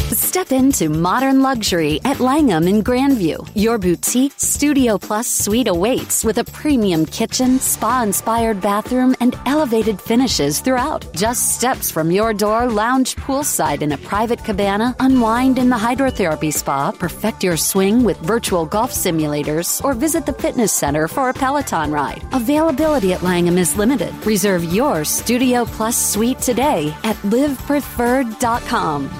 Step into modern luxury at Langham in Grandview. Your boutique Studio Plus suite awaits with a premium kitchen, spa-inspired bathroom, and elevated finishes throughout. Just steps from your door, lounge poolside in a private cabana, unwind in the hydrotherapy spa, perfect your swing with virtual golf simulators, or visit the fitness center for a Peloton ride. Availability at Langham is limited. Reserve your Studio Plus suite today at livepreferred.com.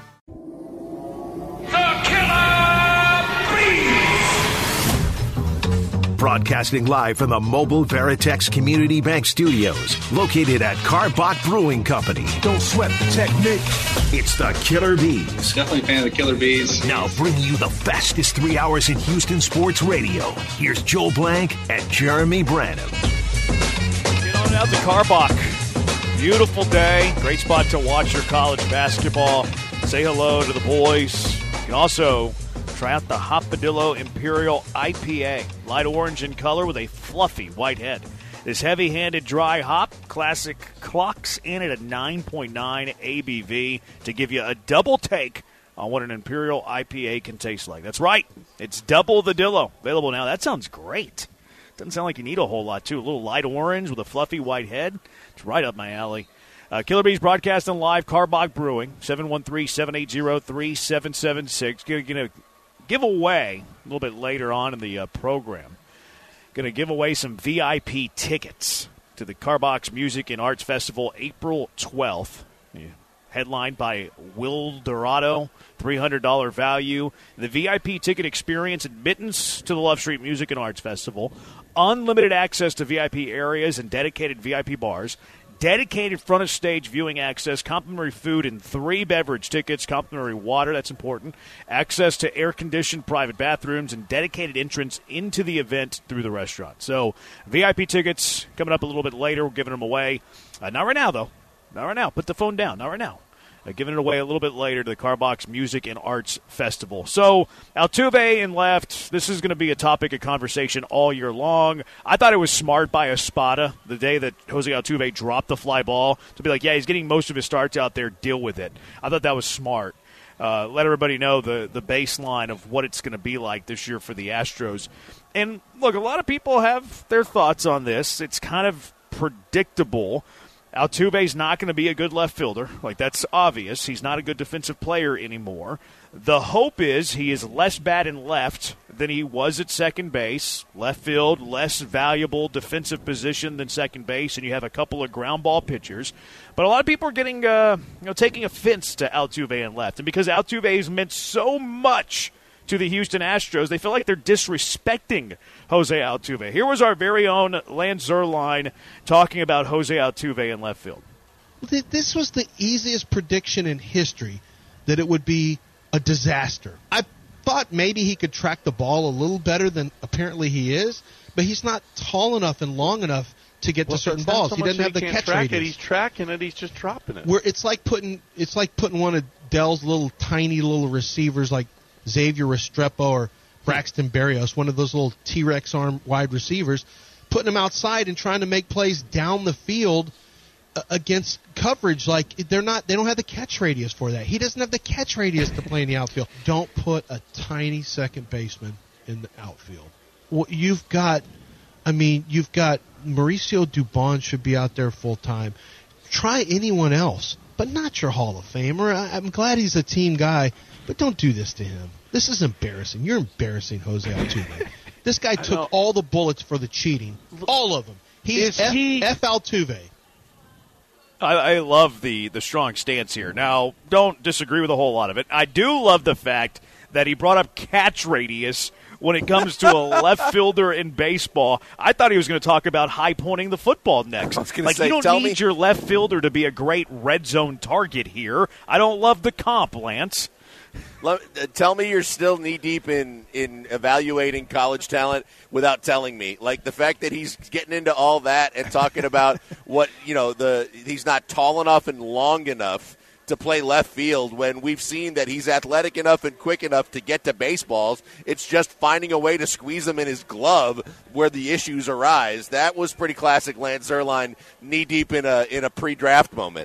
Broadcasting live from the Mobile Veritex Community Bank Studios, located at Karbach Brewing Company. Don't sweat the technique. It's the Killer Bees. Definitely a fan of the Killer Bees. Now bringing you the fastest 3 hours in Houston sports radio. Here's Joe Blank and Jeremy Branham. Get on out to Karbach. Beautiful day. Great spot to watch your college basketball. Say hello to the boys. You can also try out the Hopadillo Imperial IPA. Light orange in color with a fluffy white head. This heavy-handed dry hop classic clocks in at a 9.9 ABV to give you a double take on what an Imperial IPA can taste like. That's right. It's double the Dillo. Available now. That sounds great. Doesn't sound like you need a whole lot, too. A little light orange with a fluffy white head. It's right up my alley. Killer Bees broadcasting live, Karbach Brewing, 713-780-3776. Going to give away a little bit later on in the program. Going to give away some VIP tickets to the Karbach Music and Arts Festival April 12th. Headlined by Will Dorado, $300 value. The VIP ticket experience, admittance to the Love Street Music and Arts Festival, unlimited access to VIP areas and dedicated VIP bars, dedicated front-of-stage viewing access, complimentary food and 3 beverage tickets, complimentary water, that's important, access to air-conditioned private bathrooms, and dedicated entrance into the event through the restaurant. So VIP tickets coming up a little bit later. We're giving them away. Not right now, though. Not right now. Put the phone down. Not right now. Giving it away a little bit later to the Karbach Music and Arts Festival. So, Altuve and left. This is going to be a topic of conversation all year long. I thought it was smart by Espada the day that Jose Altuve dropped the fly ball to be like, yeah, he's getting most of his starts out there. Deal with it. I thought that was smart. Let everybody know the baseline of what it's going to be like this year for the Astros. And, look, a lot of people have their thoughts on this. It's kind of predictable. Altuve's not going to be a good left fielder. Like, that's obvious. He's not a good defensive player anymore. The hope is he is less bad in left than he was at second base. Left field, less valuable defensive position than second base, and you have a couple of ground ball pitchers. But a lot of people are getting, taking offense to Altuve in left. And because Altuve has meant so much to the Houston Astros, they feel like they're disrespecting Jose Altuve. Here was our very own Lance Zierlein talking about Jose Altuve in left field. This was the easiest prediction in history, that it would be a disaster. I thought maybe he could track the ball a little better than apparently he is, but he's not tall enough and long enough to get to certain balls. So he doesn't have the catch radius. He's tracking it. He's just dropping it. It's like putting one of Dell's little tiny little receivers like Xavier Restrepo or Braxton Berrios, one of those little T-Rex arm wide receivers, putting them outside and trying to make plays down the field against coverage. Like, they don't have the catch radius for that. He doesn't have the catch radius to play in the outfield. Don't put a tiny second baseman in the outfield. Well, you've got Mauricio Dubon should be out there full time. Try anyone else, but not your Hall of Famer. I'm glad he's a team guy, but don't do this to him. This is embarrassing. You're embarrassing Jose Altuve. This guy took all the bullets for the cheating. All of them. He's F. Altuve. I love the strong stance here. Now, don't disagree with a whole lot of it. I do love the fact that he brought up catch radius when it comes to a left fielder in baseball. I thought he was going to talk about high-pointing the football next. Like, you don't need your left fielder to be a great red zone target here. I don't love the comp, Lance. Tell me you're still knee-deep in evaluating college talent without telling me. Like, the fact that he's getting into all that and talking about what, he's not tall enough and long enough to play left field when we've seen that he's athletic enough and quick enough to get to baseballs. It's just finding a way to squeeze him in his glove where the issues arise. That was pretty classic Lance Zierlein, knee-deep in a pre-draft moment.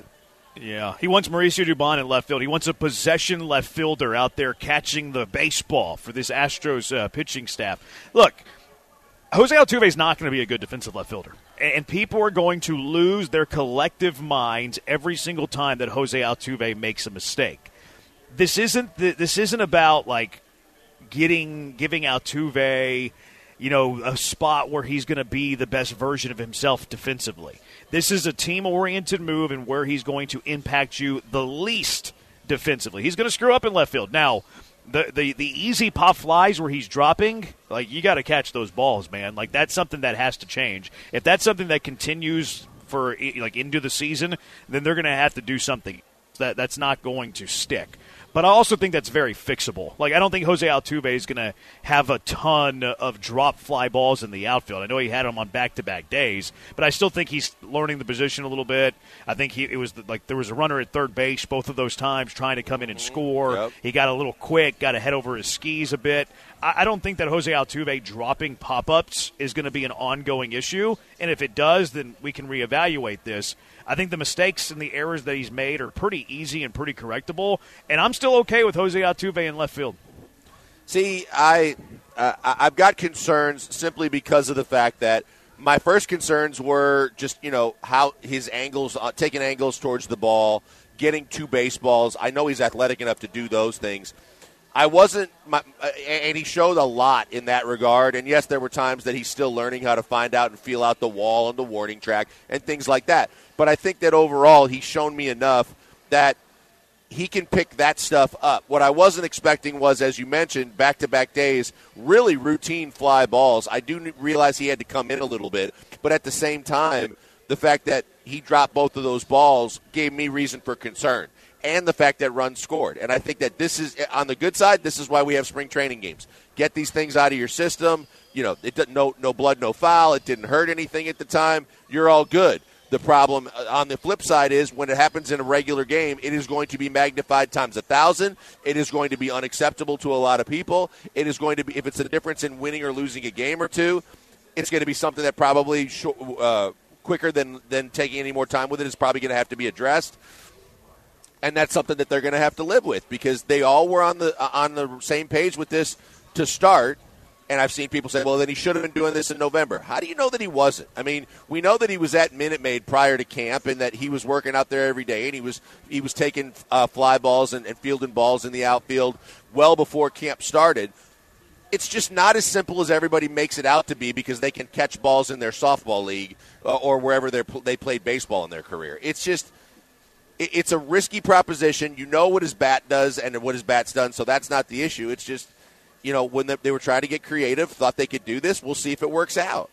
Yeah, he wants Mauricio Dubon in left field. He wants a possession left fielder out there catching the baseball for this Astros pitching staff. Look, Jose Altuve is not going to be a good defensive left fielder. And people are going to lose their collective minds every single time that Jose Altuve makes a mistake. This isn't about like giving Altuve, a spot where he's going to be the best version of himself defensively. This is a team-oriented move and where he's going to impact you the least defensively. He's going to screw up in left field. Now, the easy pop flies where he's dropping, like, you got to catch those balls, man. Like, that's something that has to change. If that's something that continues for like into the season, then they're going to have to do something. That's not going to stick. But I also think that's very fixable. Like, I don't think Jose Altuve is going to have a ton of drop fly balls in the outfield. I know he had them on back-to-back days, but I still think he's learning the position a little bit. I think there was a runner at third base both of those times trying to come in and score. Yep. He got a little quick, got to head over his skis a bit. I don't think that Jose Altuve dropping pop-ups is going to be an ongoing issue, and if it does, then we can reevaluate this. I think the mistakes and the errors that he's made are pretty easy and pretty correctable, and I'm still okay with Jose Altuve in left field. See, I've got concerns simply because of the fact that my first concerns were just, how his angles, taking angles towards the ball, getting two baseballs. I know he's athletic enough to do those things. And he showed a lot in that regard. And, yes, there were times that he's still learning how to find out and feel out the wall and the warning track and things like that. But I think that overall he's shown me enough that he can pick that stuff up. What I wasn't expecting was, as you mentioned, back-to-back days, really routine fly balls. I do realize he had to come in a little bit. But at the same time, the fact that he dropped both of those balls gave me reason for concern. And the fact that runs scored. And I think that this is, on the good side, this is why we have spring training games. Get these things out of your system. It didn't, no blood, no foul. It didn't hurt anything at the time. You're all good. The problem on the flip side is when it happens in a regular game, it is going to be magnified times 1,000. It is going to be unacceptable to a lot of people. It is going to be, if it's a difference in winning or losing a game or two, it's going to be something that probably quicker than taking any more time with it is probably going to have to be addressed. And that's something that they're going to have to live with because they all were on the same page with this to start. And I've seen people say, well, then he should have been doing this in November. How do you know that he wasn't? I mean, we know that he was at Minute Maid prior to camp and that he was working out there every day and he was taking fly balls and fielding balls in the outfield well before camp started. It's just not as simple as everybody makes it out to be because they can catch balls in their softball league or wherever they played baseball in their career. It's a risky proposition. You know what his bat does and what his bat's done, so that's not the issue. It's just, when they were trying to get creative, thought they could do this. We'll see if it works out.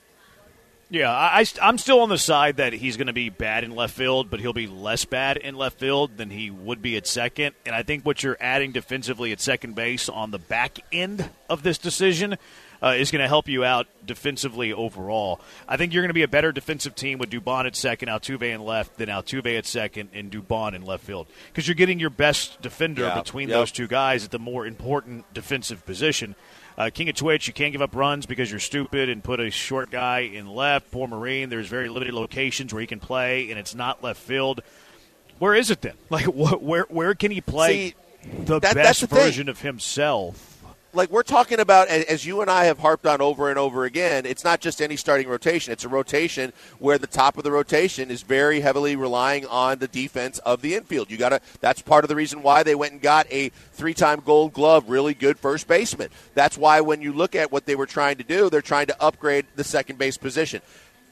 Yeah, I'm still on the side that he's going to be bad in left field, but he'll be less bad in left field than he would be at second. And I think what you're adding defensively at second base on the back end of this decision is going to help you out defensively overall. I think you're going to be a better defensive team with Dubon at second, Altuve in left, than Altuve at second and Dubon in left field. Because you're getting your best defender between those two guys at the more important defensive position. King of Twitch, you can't give up runs because you're stupid and put a short guy in left. Poor Marine, there's very limited locations where he can play, and it's not left field. Where is it then? Like, where can he play the best version of himself? Like we're talking about, as you and I have harped on over and over again, it's not just any starting rotation. It's a rotation where the top of the rotation is very heavily relying on the defense of the infield. That's part of the reason why they went and got a 3-time Gold Glove, really good first baseman. That's why when you look at what they were trying to do, they're trying to upgrade the second base position.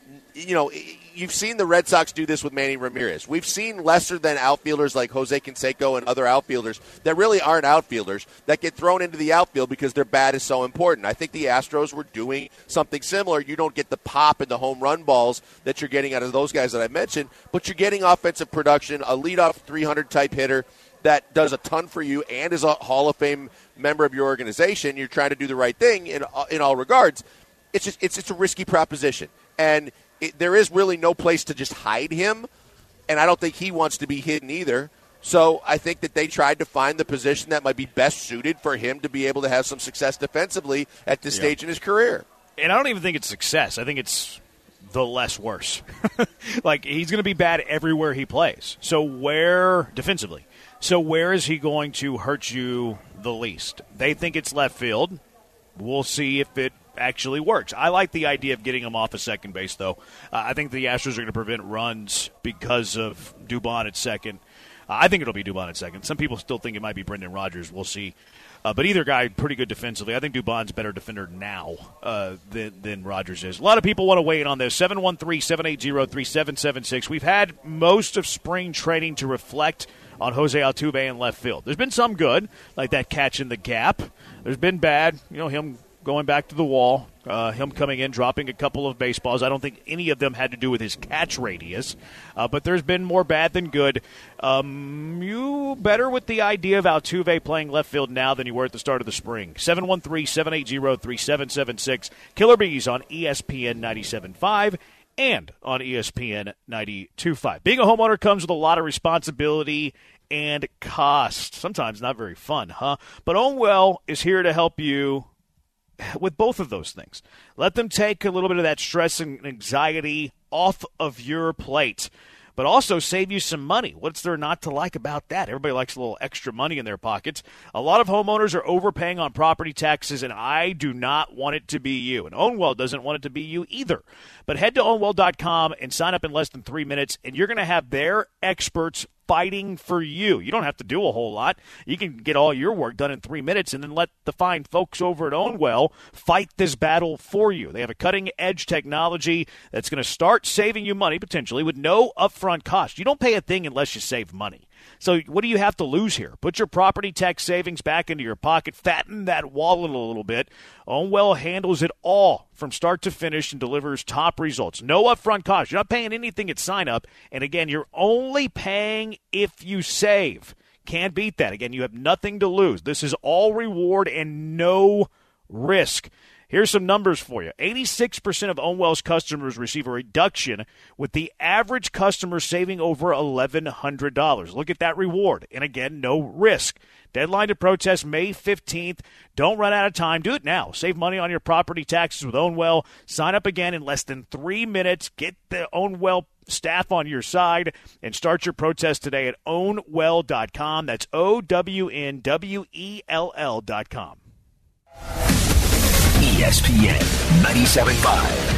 You've seen the Red Sox do this with Manny Ramirez. We've seen lesser-than outfielders like Jose Canseco and other outfielders that really aren't outfielders that get thrown into the outfield because their bat is so important. I think the Astros were doing something similar. You don't get the pop and the home run balls that you're getting out of those guys that I mentioned, but you're getting offensive production, a leadoff 300-type hitter that does a ton for you and is a Hall of Fame member of your organization. You're trying to do the right thing in all regards. It's a risky proposition. And there is really no place to just hide him, and I don't think he wants to be hidden either. So I think that they tried to find the position that might be best suited for him to be able to have some success defensively at this stage in his career. And I don't even think it's success. I think it's the less worse. Like, he's going to be bad everywhere he plays. Defensively. So where is he going to hurt you the least? They think it's left field. We'll see if it actually works. I like the idea of getting him off of second base, though. I think the Astros are going to prevent runs because of Dubon at second. I think it'll be Dubon at second. Some people still think it might be Brendan Rodgers. We'll see. But either guy, pretty good defensively. I think Dubon's a better defender now than Rodgers is. A lot of people want to weigh in on this. 713-780-3776. We've had most of spring training to reflect on Jose Altuve in left field. There's been some good, like that catch in the gap. There's been bad, him going back to the wall, him coming in, dropping a couple of baseballs. I don't think any of them had to do with his catch radius, but there's been more bad than good. You better with the idea of Altuve playing left field now than you were at the start of the spring. 713-780-3776. Killer Bees on ESPN 97.5 and on ESPN 92.5. Being a homeowner comes with a lot of responsibility and cost. Sometimes not very fun, huh? But Ownwell is here to help you with both of those things. Let them take a little bit of that stress and anxiety off of your plate, but also save you some money. What's there not to like about that? Everybody likes a little extra money in their pockets. A lot of homeowners are overpaying on property taxes, and I do not want it to be you. And Ownwell doesn't want it to be you either. But head to Ownwell.com and sign up in less than 3 minutes, and you're going to have their experts fighting for you. You don't have to do a whole lot. You can get all your work done in 3 minutes and then let the fine folks over at Ownwell fight this battle for you. They have a cutting-edge technology that's going to start saving you money, potentially, with no upfront cost. You don't pay a thing unless you save money. So what do you have to lose here? Put your property tax savings back into your pocket. Fatten that wallet a little bit. Ownwell handles it all from start to finish and delivers top results. No upfront cost. You're not paying anything at sign-up. And, again, you're only paying if you save. Can't beat that. Again, you have nothing to lose. This is all reward and no risk. Here's some numbers for you. 86% of Ownwell's customers receive a reduction, with the average customer saving over $1,100. Look at that reward. And again, no risk. Deadline to protest May 15th. Don't run out of time. Do it now. Save money on your property taxes with Ownwell. Sign up again in less than 3 minutes. Get the Ownwell staff on your side and start your protest today at ownwell.com. That's OWNWELL.com. ESPN 97.5.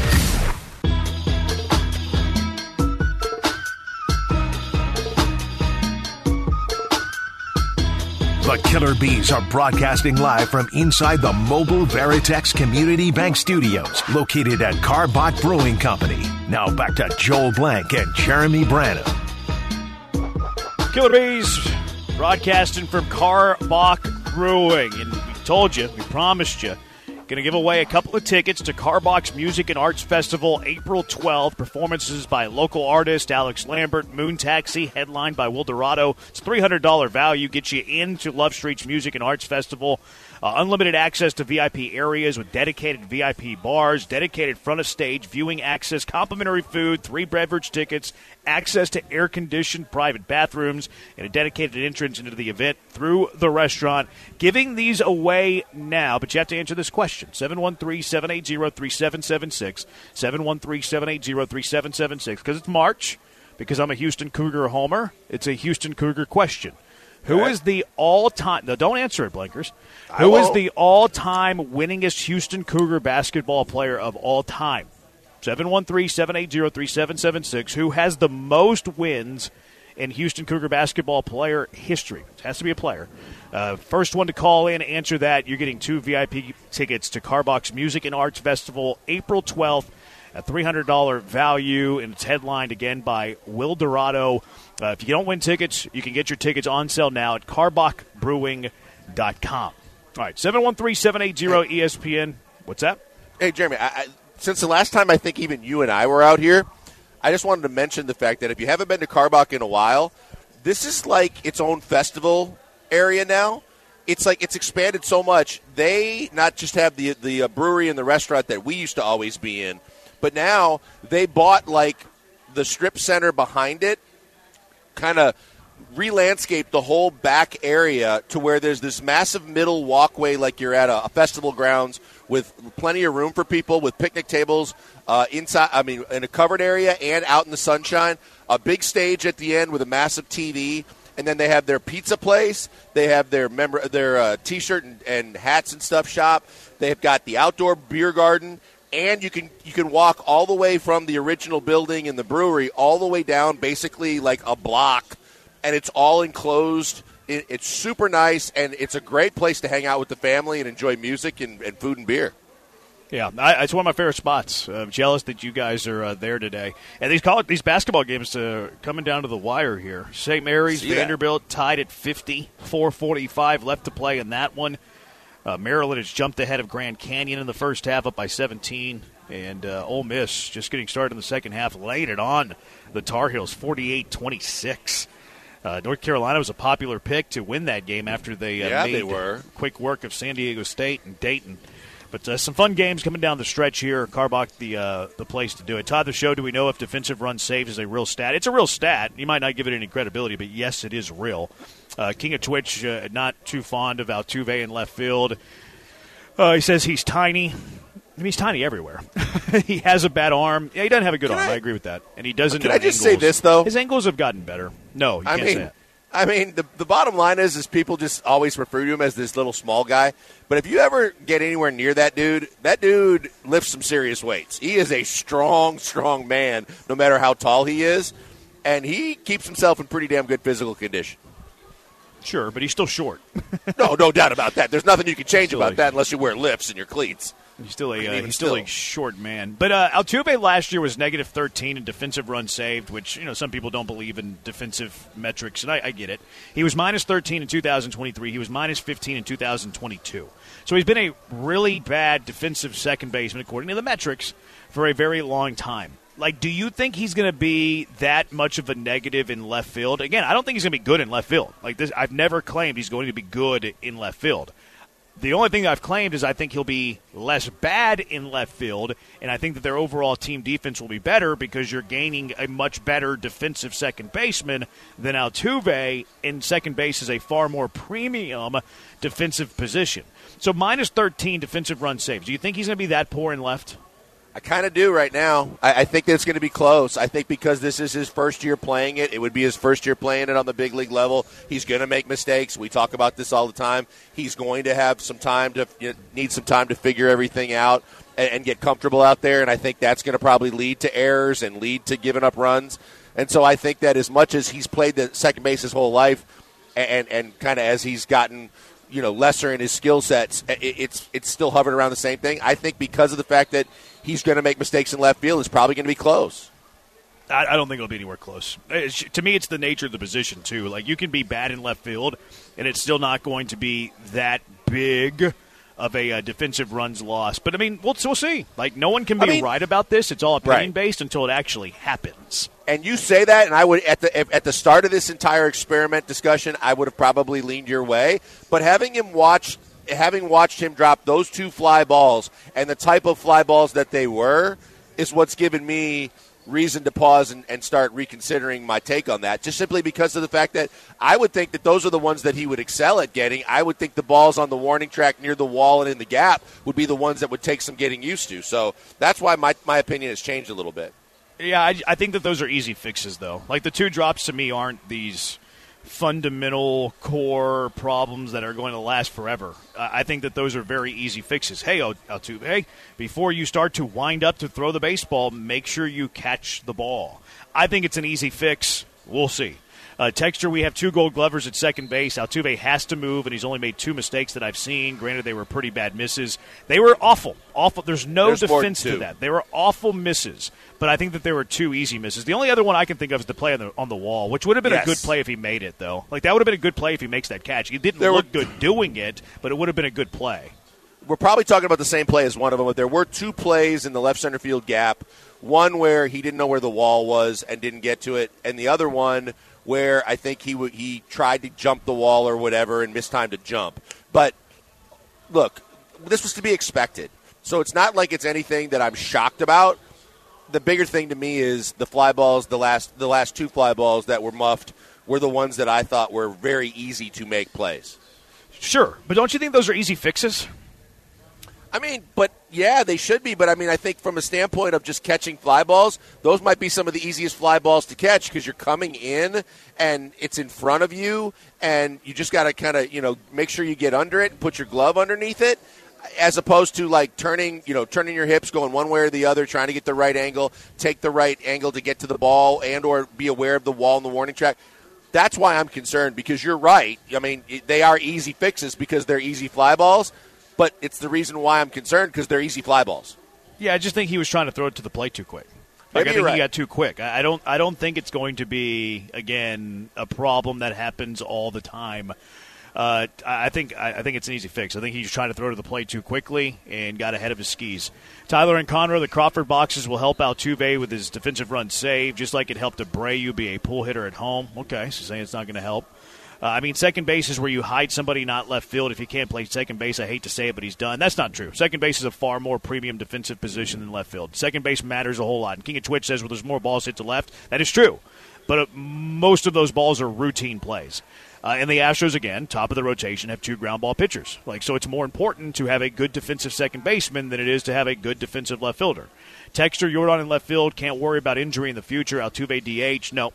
The Killer Bees are broadcasting live from inside the mobile Veritex Community Bank Studios, located at Karbach Brewing Company. Now back to Joel Blank and Jeremy Branham. Killer Bees broadcasting from Karbach Brewing. And we told you, we promised you, going to give away a couple of tickets to Karbach's Music and Arts Festival, April 12th. Performances by local artist Alex Lambert, Moon Taxi, headlined by Will Dorado. It's $300 value, gets you into Love Street's Music and Arts Festival. Unlimited access to VIP areas with dedicated VIP bars, dedicated front of stage viewing access, complimentary food, 3 beverage tickets, access to air-conditioned private bathrooms, and a dedicated entrance into the event through the restaurant. Giving these away now, but you have to answer this question. 713-780-3776, 713-780-3776, because it's March, because I'm a Houston Cougar homer. It's a Houston Cougar question. Who is the all-time – no, don't answer it, Blinkers. Who is the all-time winningest Houston Cougar basketball player of all time? 713-780-3776. Who has the most wins in Houston Cougar basketball player history? It has to be a player. First one to call in, answer that. You're getting 2 VIP tickets to Karbach's Music and Arts Festival, April 12th. A $300 value, and it's headlined again by Will Dorado. If you don't win tickets, you can get your tickets on sale now at karbachbrewing.com. All right, 713-780-ESPN. What's that? Hey, Jeremy, since the last time I think even you and I were out here, I just wanted to mention the fact that if you haven't been to Karbach in a while, this is like its own festival area now. It's like it's expanded so much. They not just have the brewery and the restaurant that we used to always be in, but now they bought, like, the strip center behind it, kind of re-landscaped the whole back area to where there's this massive middle walkway like you're at a festival grounds with plenty of room for people, with picnic tables, inside. I mean, in a covered area and out in the sunshine. A big stage at the end with a massive TV, and then they have their pizza place. They have their T-shirt and hats and stuff shop. They've got the outdoor beer garden, and you can walk all the way from the original building in the brewery all the way down, basically like a block, and it's all enclosed. It's super nice, and it's a great place to hang out with the family and enjoy music and food and beer. Yeah, it's one of my favorite spots. I'm jealous that you guys are there today. And these basketball games coming down to the wire here. St. Mary's, Vanderbilt tied at 50, 4:45 left to play in that one. Maryland has jumped ahead of Grand Canyon in the first half, up by 17. And Ole Miss, just getting started in the second half, laid it on the Tar Heels, 48-26. North Carolina was a popular pick to win that game after they made quick work of San Diego State and Dayton. But some fun games coming down the stretch here. Carbach, the place to do it. Todd, the show, do we know if defensive run saves is a real stat? It's a real stat. You might not give it any credibility, but yes, it is real. King of Twitch, not too fond of Altuve in left field. He says he's tiny. I mean, he's tiny everywhere. He has a bad arm. Yeah, he doesn't have a good arm. I agree with that. And he doesn't know angles. Can I just say this, though? His angles have gotten better. No, you can't say that. I mean, the bottom line is people just always refer to him as this little small guy. But if you ever get anywhere near that dude lifts some serious weights. He is a strong, strong man, no matter how tall he is. And he keeps himself in pretty damn good physical condition. Sure, but he's still short. No doubt about that. There's nothing you can change about that unless you wear lifts in your cleats. He's still a short man. But Altuve last year was negative 13 in defensive runs saved, which some people don't believe in defensive metrics, and I get it. He was minus 13 in 2023. He was minus 15 in 2022. So he's been a really bad defensive second baseman, according to the metrics, for a very long time. Like, do you think he's going to be that much of a negative in left field? Again, I don't think he's going to be good in left field. Like this, I've never claimed he's going to be good in left field. The only thing I've claimed is I think he'll be less bad in left field, and I think that their overall team defense will be better because you're gaining a much better defensive second baseman than Altuve, and second base is a far more premium defensive position. So minus 13 defensive run saves. Do you think he's going to be that poor in left? I kind of do right now. I think that it's going to be close. I think because this is his first year playing it, it would be his first year playing it on the big league level. He's going to make mistakes. We talk about this all the time. He's going to have some time to need some time to figure everything out and get comfortable out there. And I think that's going to probably lead to errors and lead to giving up runs. And so I think that as much as he's played the second base his whole life, and kind of as he's gotten lesser in his skill sets, it's still hovering around the same thing. I think because of the fact that he's going to make mistakes in left field, it's probably going to be close. I don't think it'll be anywhere close. To me, it's the nature of the position, too. Like, you can be bad in left field, and it's still not going to be that big of a defensive runs loss. But, I mean, we'll see. Like, no one can be right about this. It's all opinion-based until it actually happens. And you say that, and I would at the start of this entire experiment discussion, I would have probably leaned your way. But having watched him drop those two fly balls and the type of fly balls that they were is what's given me reason to pause and start reconsidering my take on that, just simply because of the fact that I would think that those are the ones that he would excel at getting. I would think the balls on the warning track near the wall and in the gap would be the ones that would take some getting used to. So that's why my opinion has changed a little bit. Yeah, I think that those are easy fixes, though. Like, the two drops to me aren't these fundamental core problems that are going to last forever. I think that those are very easy fixes. Hey, Altuve, before you start to wind up to throw the baseball, make sure you catch the ball. I think it's an easy fix. We'll see. Texture, we have two Gold Glovers at second base. Altuve has to move, and he's only made two mistakes that I've seen. Granted, they were pretty bad misses. They were awful. There's no defense to that. They were awful misses, but I think that there were two easy misses. The only other one I can think of is the play on the wall, which would have been a good play if he made it, though. Like, that would have been a good play if he makes that catch. He didn't look good doing it, but it would have been a good play. We're probably talking about the same play as one of them, but there were two plays in the left center field gap, one where he didn't know where the wall was and didn't get to it, and the other one where I think he tried to jump the wall or whatever and missed time to jump. But, look, this was to be expected. So it's not like it's anything that I'm shocked about. The bigger thing to me is the fly balls, the last two fly balls that were muffed were the ones that I thought were very easy to make plays. Sure, but don't you think those are easy fixes? I mean, but yeah, they should be. But I mean, I think from a standpoint of just catching fly balls, those might be some of the easiest fly balls to catch because you're coming in and it's in front of you, and you just got to kind of make sure you get under it and put your glove underneath it, as opposed to like turning your hips, going one way or the other, trying to get the right angle, take the right angle to get to the ball, and or be aware of the wall and the warning track. That's why I'm concerned, because you're right. I mean, they are easy fixes because they're easy fly balls. But it's the reason why I'm concerned, because they're easy fly balls. Yeah, I just think he was trying to throw it to the plate too quick. I think he got too quick. I don't think it's going to be, again, a problem that happens all the time. I think it's an easy fix. I think he's trying to throw to the plate too quickly and got ahead of his skis. Tyler and Conroe, the Crawford boxes will help Altuve with his defensive run save, just like it helped Abreu be a pull hitter at home. Okay, so saying it's not going to help. Second base is where you hide somebody, not left field. If you can't play second base, I hate to say it, but he's done. That's not true. Second base is a far more premium defensive position than left field. Second base matters a whole lot. And King of Twitch says, well, there's more balls hit to left. That is true. But most of those balls are routine plays. And the Astros, again, top of the rotation, have 2 ground ball pitchers. So it's more important to have a good defensive second baseman than it is to have a good defensive left fielder. Texter, Jordan in left field, can't worry about injury in the future. Altuve DH, no.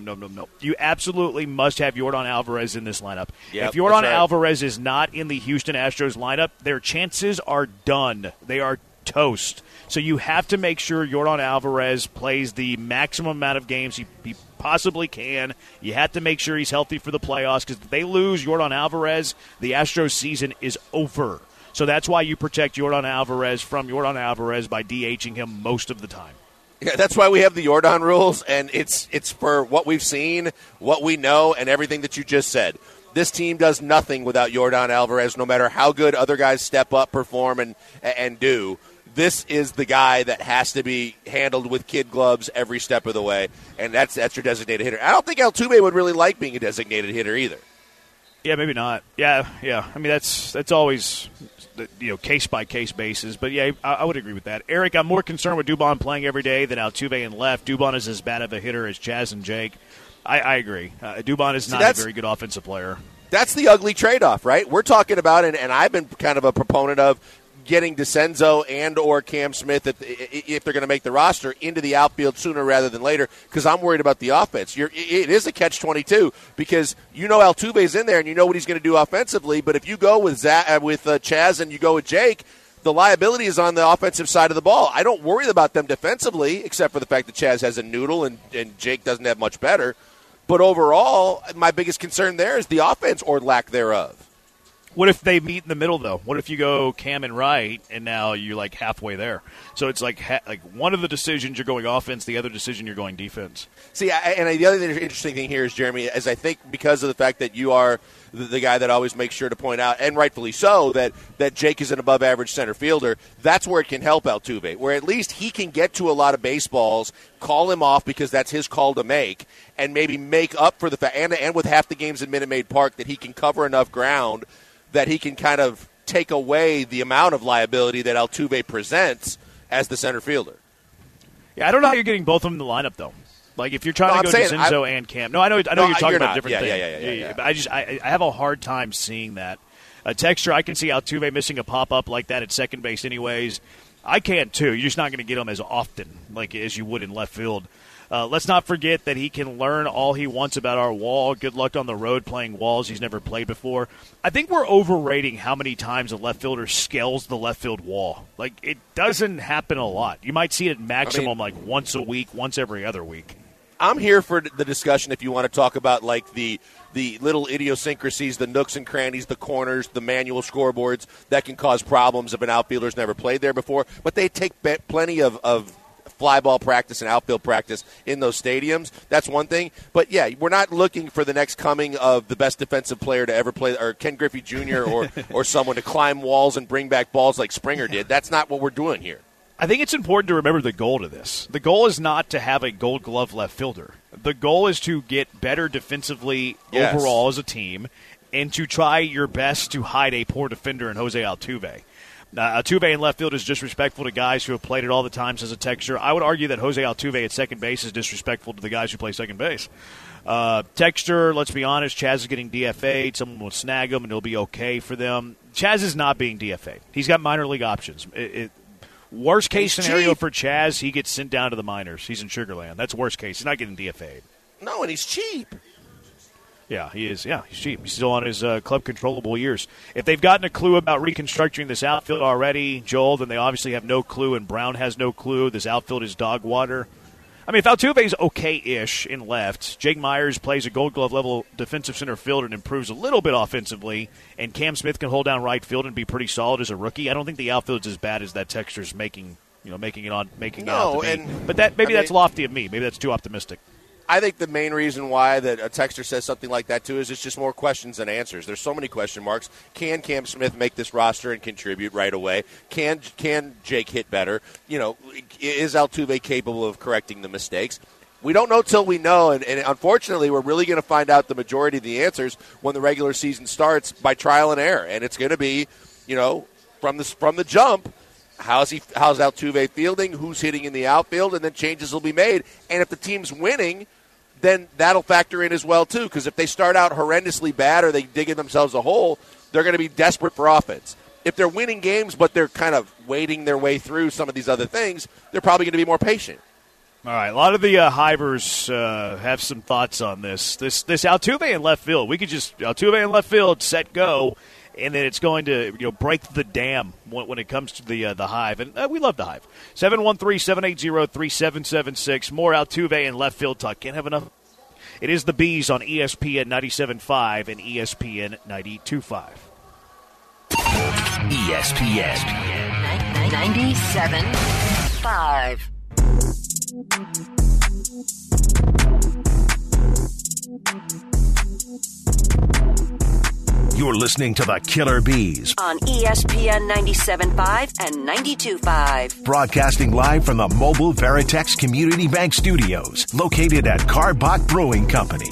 You absolutely must have Yordan Alvarez in this lineup. Yep, if Yordan Alvarez is not in the Houston Astros lineup, their chances are done. They are toast. So you have to make sure Yordan Alvarez plays the maximum amount of games he possibly can. You have to make sure he's healthy for the playoffs, because if they lose Yordan Alvarez, the Astros season is over. So that's why you protect Yordan Alvarez from Yordan Alvarez by DHing him most of the time. Yeah, that's why we have the Yordan rules, and it's for what we've seen, what we know, and everything that you just said. This team does nothing without Yordan Alvarez, no matter how good other guys step up, perform, and do. This is the guy that has to be handled with kid gloves every step of the way, and that's your designated hitter. I don't think Altuve would really like being a designated hitter either. Yeah, maybe not. Yeah. I mean, that's always case-by-case basis. But, yeah, I would agree with that. Eric, I'm more concerned with Dubon playing every day than Altuve in left. Dubon is as bad of a hitter as Chaz and Jake. I agree. Dubon is not a very good offensive player. That's the ugly trade-off, right? We're talking about, and I've been kind of a proponent of, getting DeCenzo and or Cam Smith, if they're going to make the roster, into the outfield sooner rather than later, because I'm worried about the offense. It is a catch-22, because Altuve's in there and you know what he's going to do offensively, but if you go with Chaz and you go with Jake, the liability is on the offensive side of the ball. I don't worry about them defensively, except for the fact that Chaz has a noodle and Jake doesn't have much better. But overall, my biggest concern there is the offense or lack thereof. What if they meet in the middle, though? What if you go Cam and right, and now you're like halfway there? So it's like one of the decisions you're going offense, the other decision you're going defense. See, and the other interesting thing here is, Jeremy, is I think because of the fact that you are the guy that always makes sure to point out, and rightfully so, that Jake is an above-average center fielder, that's where it can help Altuve, where at least he can get to a lot of baseballs, call him off because that's his call to make, and maybe make up for the fact, and with half the games in Minute Maid Park, that he can cover enough ground that he can kind of take away the amount of liability that Altuve presents as the center fielder. Yeah, I don't know how you're getting both of them in the lineup, though. Like, if you're trying to go DeCenzo and Cam. No, I know you're talking about different things. Yeah. But I have a hard time seeing that. Texture, I can see Altuve missing a pop-up like that at second base anyways. I can, too. You're just not going to get him as often as you would in left field. Let's not forget that he can learn all he wants about our wall. Good luck on the road playing walls he's never played before. I think we're overrating how many times a left fielder scales the left field wall. Like, it doesn't happen a lot. You might see it maximum once a week, once every other week. I'm here for the discussion if you want to talk about the little idiosyncrasies, the nooks and crannies, the corners, the manual scoreboards that can cause problems if an outfielder's never played there before. But they take plenty of fly ball practice and outfield practice in those stadiums. That's one thing. But, yeah, we're not looking for the next coming of the best defensive player to ever play, or Ken Griffey Jr. or someone to climb walls and bring back balls like Springer did. That's not what we're doing here. I think it's important to remember the goal to this. The goal is not to have a gold glove left fielder. The goal is to get better defensively overall as a team and to try your best to hide a poor defender in Jose Altuve. Altuve in left field is disrespectful to guys who have played it all the times as a texture. I would argue that Jose Altuve at second base is disrespectful to the guys who play second base. Texture, let's be honest, Chaz is getting DFA'd. Someone will snag him, and it'll be okay for them. Chaz is not being DFA'd. He's got minor league options. Worst case scenario for Chaz, he gets sent down to the minors. He's in Sugar Land. That's worst case. He's not getting DFA'd. No, and he's cheap. Yeah, he is. Yeah, he's cheap. He's still on his club controllable years. If they've gotten a clue about reconstructing this outfield already, Joel, then they obviously have no clue, and Brown has no clue. This outfield is dog water. I mean, if Altuve's okay-ish in left, Jake Myers plays a Gold Glove level defensive center field and improves a little bit offensively, and Cam Smith can hold down right field and be pretty solid as a rookie, I don't think the outfield's as bad as that texture's making it out to be. But that's lofty of me. Maybe that's too optimistic. I think the main reason why that a texter says something like that, too, is it's just more questions than answers. There's so many question marks. Can Cam Smith make this roster and contribute right away? Can Jake hit better? Is Altuve capable of correcting the mistakes? We don't know till we know, and unfortunately, we're really going to find out the majority of the answers when the regular season starts by trial and error. And it's going to be, from the jump, how's Altuve fielding, who's hitting in the outfield, and then changes will be made. And if the team's winning, then that'll factor in as well, too, because if they start out horrendously bad or they dig in themselves a hole, they're going to be desperate for offense. If they're winning games but they're kind of wading their way through some of these other things, they're probably going to be more patient. All right, a lot of the Hivers have some thoughts on this. This Altuve in left field, we could just Altuve in left field, set, go, and then it's going to break the dam when it comes to the Hive. And we love the Hive. 713-780-3776. More Altuve in left field talk. Can't have enough. It is the Bees on ESPN 97.5 and ESPN 92.5. ESPN 97.5. You're listening to the Killer Bees on ESPN 97.5 and 92.5. Broadcasting live from the Mobile Veritex Community Bank Studios, located at Karbach Brewing Company.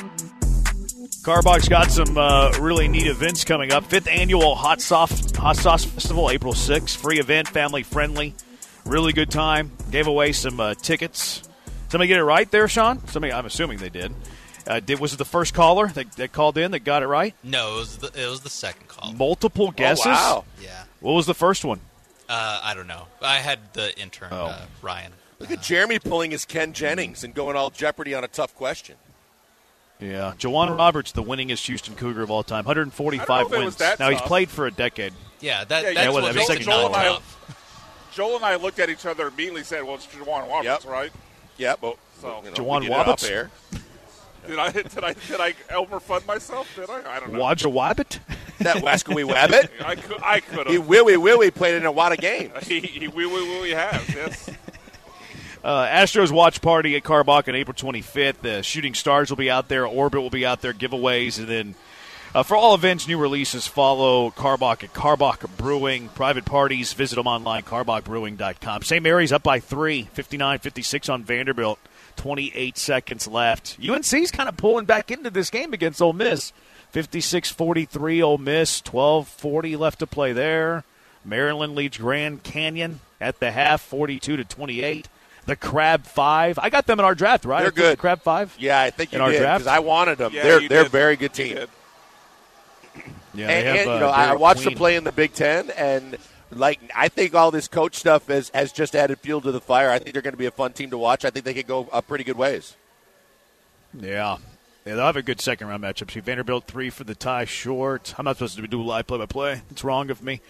Karbach's got some really neat events coming up. 5th annual Hot Sauce Festival, April 6th. Free event, family friendly. Really good time. Gave away some tickets. Somebody get it right there, Sean? I'm assuming they did. Was it the first caller that called in that got it right? No, it was the second call. Multiple guesses? Oh, wow. Yeah. What was the first one? I don't know. I had the intern, Ryan. Look at Jeremy pulling his Ken Jennings and going all Jeopardy on a tough question. Yeah. Jawan Roberts, the winningest Houston Cougar of all time. 145 wins. Now, he's played for a decade. Yeah, that's what makes it Joel not tough. Joel and I looked at each other and immediately said, well, it's Jawan Roberts, right? Yep. So, Jawan Roberts? Did I overfund myself? Did I? I don't know. Wodja Wabbit? That Wascowee Wabbit? I could have. He willy played in a lot of games. He willy has, yes. Astros watch party at Karbach on April 25th. The Shooting Stars will be out there. Orbit will be out there. Giveaways. And then for all events, new releases, follow Karbach at Karbach Brewing. Private parties, visit them online, karbachbrewing.com. St. Mary's up by 3, 59-56 on Vanderbilt. 28 seconds left. UNC's kind of pulling back into this game against Ole Miss. 56-43 Ole Miss, 12:40 left to play there. Maryland leads Grand Canyon at the half, 42-28. The Crab 5. I got them in our draft, right? They're good. The Crab 5? Yeah, I think you in our did, draft because I wanted them. Yeah, they're a very good team. Yeah, and I watched them play in the Big Ten, and I think all this coach stuff has just added fuel to the fire. I think they're going to be a fun team to watch. I think they could go pretty good ways. Yeah, they'll have a good second-round matchup. See, Vanderbilt 3 for the tie short. I'm not supposed to do live play-by-play. It's wrong of me.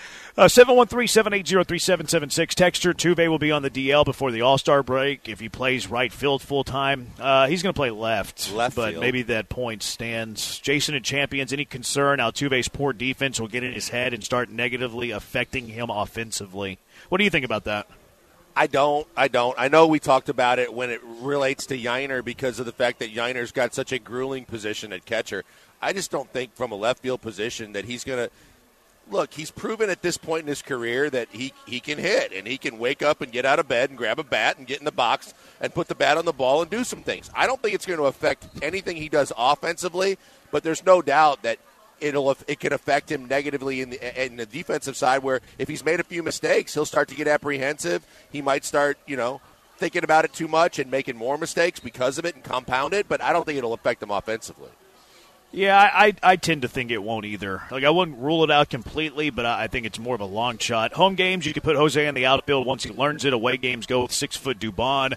713-780-3776. Texture Tuve will be on the DL before the All-Star break. If he plays right field full-time, he's going to play left. But field. Maybe that point stands. Jason and Champions, any concern Altuve's poor defense will get in his head and start negatively affecting him offensively? What do you think about that? I don't. I know we talked about it when it relates to Yiner because of the fact that Yiner's got such a grueling position at catcher. I just don't think from a left field position that he's going to – look, he's proven at this point in his career that he can hit, and he can wake up and get out of bed and grab a bat and get in the box and put the bat on the ball and do some things. I don't think it's going to affect anything he does offensively, but there's no doubt that it can affect him negatively in the defensive side where if he's made a few mistakes, he'll start to get apprehensive. He might start, thinking about it too much and making more mistakes because of it and compound it, but I don't think it'll affect him offensively. Yeah, I tend to think it won't either. Like, I wouldn't rule it out completely, but I think it's more of a long shot. Home games, you can put Jose in the outfield once he learns it. Away games, go with 6-foot Dubon.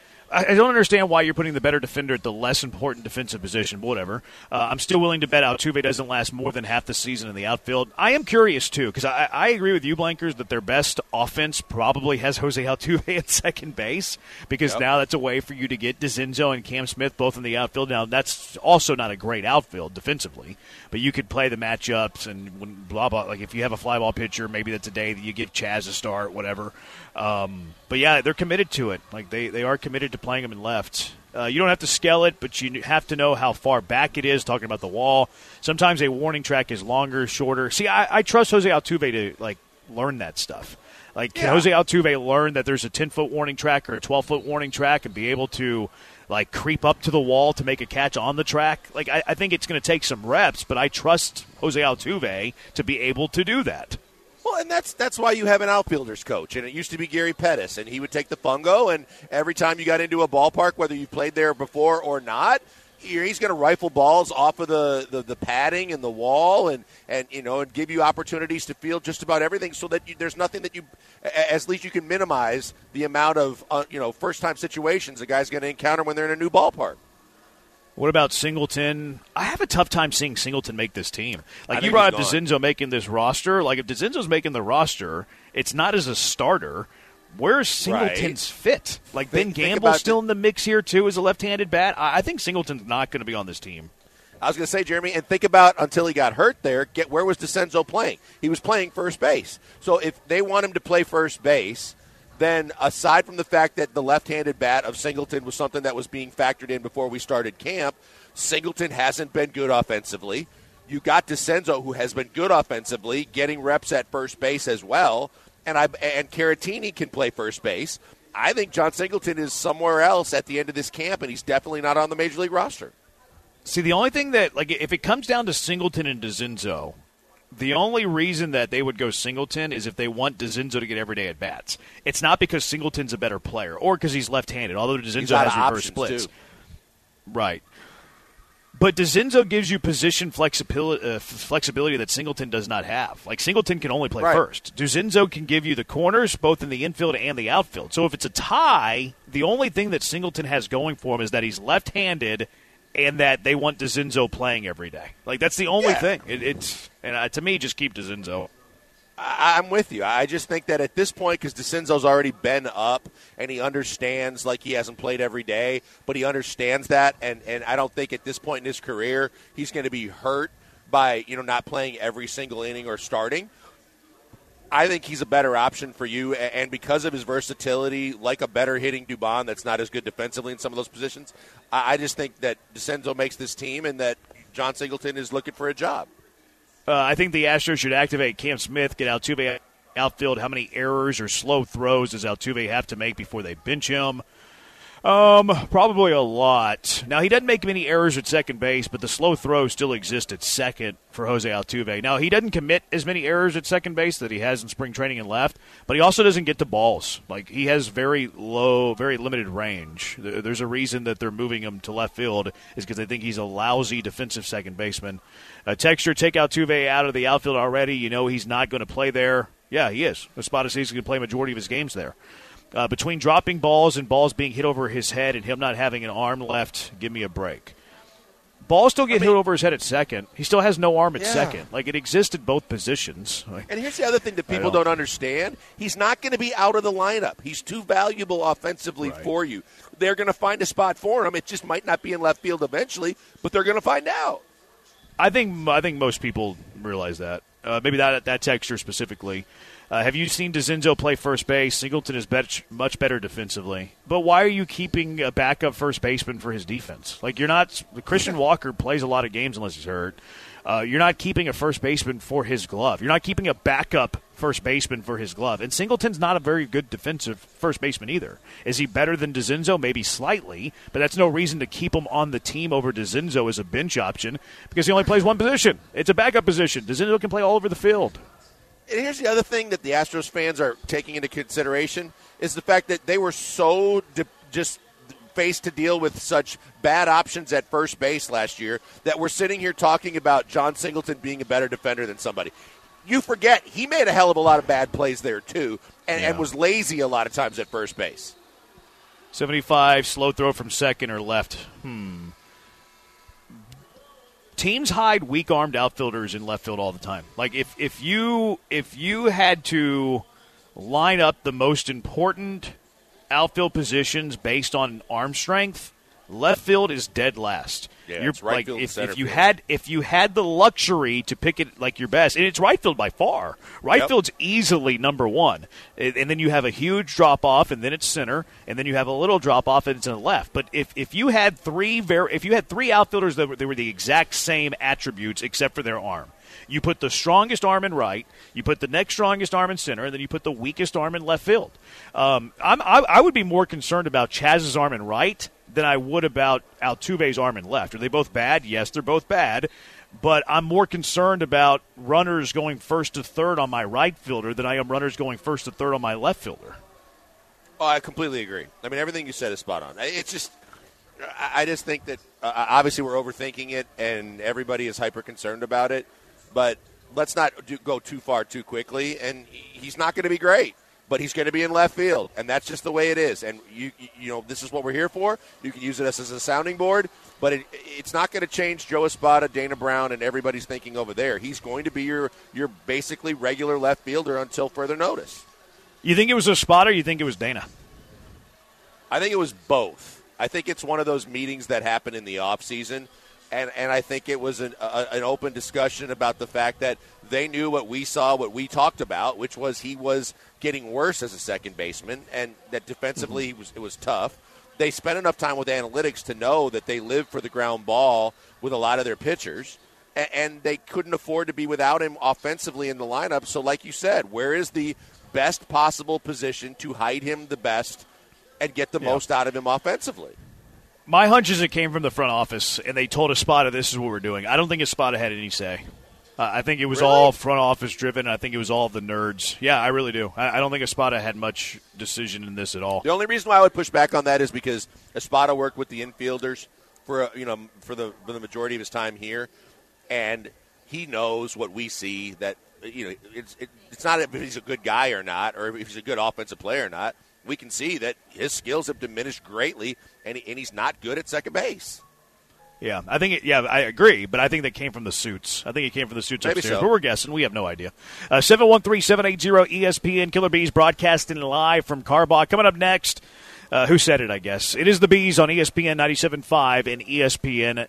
I don't understand why you're putting the better defender at the less important defensive position, but whatever. I'm still willing to bet Altuve doesn't last more than half the season in the outfield. I am curious, too, because I agree with you, Blankers, that their best offense probably has Jose Altuve at second base, because now that's a way for you to get DeCinzo and Cam Smith both in the outfield. Now, that's also not a great outfield defensively, but you could play the matchups and blah, blah. Like, if you have a fly ball pitcher, maybe that's a day that you give Chaz a start, whatever. But, yeah, they're committed to it. Like, they are committed to playing him in left. You don't have to scale it, but you have to know how far back it is, talking about the wall. Sometimes a warning track is longer, shorter. See, I trust Jose Altuve to, like, learn that stuff. Like, can Jose Altuve learn that there's a 10-foot warning track or a 12-foot warning track and be able to, like, creep up to the wall to make a catch on the track? Like, I think it's going to take some reps, but I trust Jose Altuve to be able to do that. Well, and that's why you have an outfielders coach, and it used to be Gary Pettis, and he would take the fungo, and every time you got into a ballpark, whether you played there before or not, he's going to rifle balls off of the padding and the wall, and give you opportunities to field just about everything, so that there's nothing that at least you can minimize the amount of first time situations a guy's going to encounter when they're in a new ballpark. What about Singleton? I have a tough time seeing Singleton make this team. Like, you brought up DeCinzo making this roster. Like, if DeCinzo's making the roster, it's not as a starter. Where's Singleton's fit? Like, Ben Gamble's still in the mix here, too, as a left-handed bat. I think Singleton's not going to be on this team. I was going to say, Jeremy, and think about until he got hurt there, where was DeCinzo playing? He was playing first base. So if they want him to play first base, then aside from the fact that the left-handed bat of Singleton was something that was being factored in before we started camp, Singleton hasn't been good offensively. You got DeCinzo, who has been good offensively, getting reps at first base as well, and Caratini can play first base. I think John Singleton is somewhere else at the end of this camp, and he's definitely not on the Major League roster. See, the only thing that, like, if it comes down to Singleton and DeCinzo, the only reason that they would go Singleton is if they want DeCinzo to get everyday at-bats. It's not because Singleton's a better player or because he's left-handed, although DeCinzo has reverse splits. Too. Right. But DeCinzo gives you position flexibility that Singleton does not have. Like, Singleton can only play first. DeCinzo can give you the corners, both in the infield and the outfield. So if it's a tie, the only thing that Singleton has going for him is that he's left-handed and that they want DeCinzo playing every day. Like, that's the only thing. To me, just keep DeCinzo. I'm with you. I just think that at this point, because DeCinzo's already been up and he understands, like, he hasn't played every day, but he understands that, and I don't think at this point in his career he's going to be hurt by not playing every single inning or starting. I think he's a better option for you, and because of his versatility, like a better hitting Dubon that's not as good defensively in some of those positions, I just think that DeCinzo makes this team and that John Singleton is looking for a job. I think the Astros should activate Cam Smith, get Altuve outfield. How many errors or slow throws does Altuve have to make before they bench him? Probably a lot. Now, he doesn't make many errors at second base, but the slow throws still exist at second for Jose Altuve. Now, he doesn't commit as many errors at second base that he has in spring training and left, but he also doesn't get to balls. Like, he has very limited range. There's a reason that they're moving him to left field is because they think he's a lousy defensive second baseman. Texture, take Altuve out of the outfield already. You know he's not going to play there. Yeah, he is. Espada says he's going to play a majority of his games there. Between dropping balls and balls being hit over his head and him not having an arm left, give me a break. Balls still get hit over his head at second. He still has no arm at second. Like, it exists at both positions. And here's the other thing that people don't understand. He's not going to be out of the lineup. He's too valuable offensively for you. They're going to find a spot for him. It just might not be in left field eventually, but they're going to find out. I think most people realize that. Maybe that texture specifically. Have you seen DeCinzo play first base? Singleton is much better defensively. But why are you keeping a backup first baseman for his defense? Like, you're not – Christian Walker plays a lot of games unless he's hurt. You're not keeping a first baseman for his glove. You're not keeping a backup first baseman for his glove. And Singleton's not a very good defensive first baseman either. Is he better than DeCinzo? Maybe slightly, but that's no reason to keep him on the team over DeCinzo as a bench option because he only plays one position. It's a backup position. DeCinzo can play all over the field. And here's the other thing that the Astros fans are taking into consideration is the fact that they were so just faced to deal with such bad options at first base last year that we're sitting here talking about John Singleton being a better defender than somebody. You forget he made a hell of a lot of bad plays there too, and was lazy a lot of times at first base. 75, slow throw from second or left. Teams hide weak-armed outfielders in left field all the time. Like if you had to line up the most important outfield positions based on arm strength, left field is dead last. Yeah, it's right field, center field. If you had the luxury to pick it like your best, and it's right field by far. Right field's easily number one, and then you have a huge drop off, and then it's center, and then you have a little drop off, and it's in the left. But if you had three outfielders that were the exact same attributes except for their arm, you put the strongest arm in right, you put the next strongest arm in center, and then you put the weakest arm in left field. I would be more concerned about Chaz's arm in right than I would about Altuve's arm in left. Are they both bad? Yes, they're both bad. But I'm more concerned about runners going first to third on my right fielder than I am runners going first to third on my left fielder. Oh, I completely agree. I mean, everything you said is spot on. It's just, I just think that obviously we're overthinking it, and everybody is hyper concerned about it. But let's not go too far too quickly. And he's not going to be great, but he's going to be in left field, and that's just the way it is. And you know, this is what we're here for. You can use it as a sounding board, but it's not going to change Joe Espada, Dana Brown, and everybody's thinking over there. He's going to be your basically regular left fielder until further notice. You think it was Espada, or you think it was Dana? I think it was both. I think it's one of those meetings that happen in the off season. And I think it was an open discussion about the fact that they knew what we saw, what we talked about, which was he was getting worse as a second baseman, and that defensively it was tough. They spent enough time with analytics to know that they live for the ground ball with a lot of their pitchers, and they couldn't afford to be without him offensively in the lineup. So like you said, where is the best possible position to hide him the best and get the most out of him offensively? My hunch is it came from the front office, and they told Espada this is what we're doing. I don't think Espada had any say. I think it was all front office driven. I think it was all the nerds. Yeah, I really do. I don't think Espada had much decision in this at all. The only reason why I would push back on that is because Espada worked with the infielders for the majority of his time here, and he knows what we see. That it's not if he's a good guy or not, or if he's a good offensive player or not. We can see that his skills have diminished greatly, and he's not good at second base. Yeah, I agree, but I think that came from the suits. I think it came from the suits Maybe upstairs. so. But we're guessing. We have no idea. 713-780-ESPN, Killer Bees broadcasting live from Carbach. Coming up next, who said it, I guess. It is the Bees on ESPN 97.5 and ESPN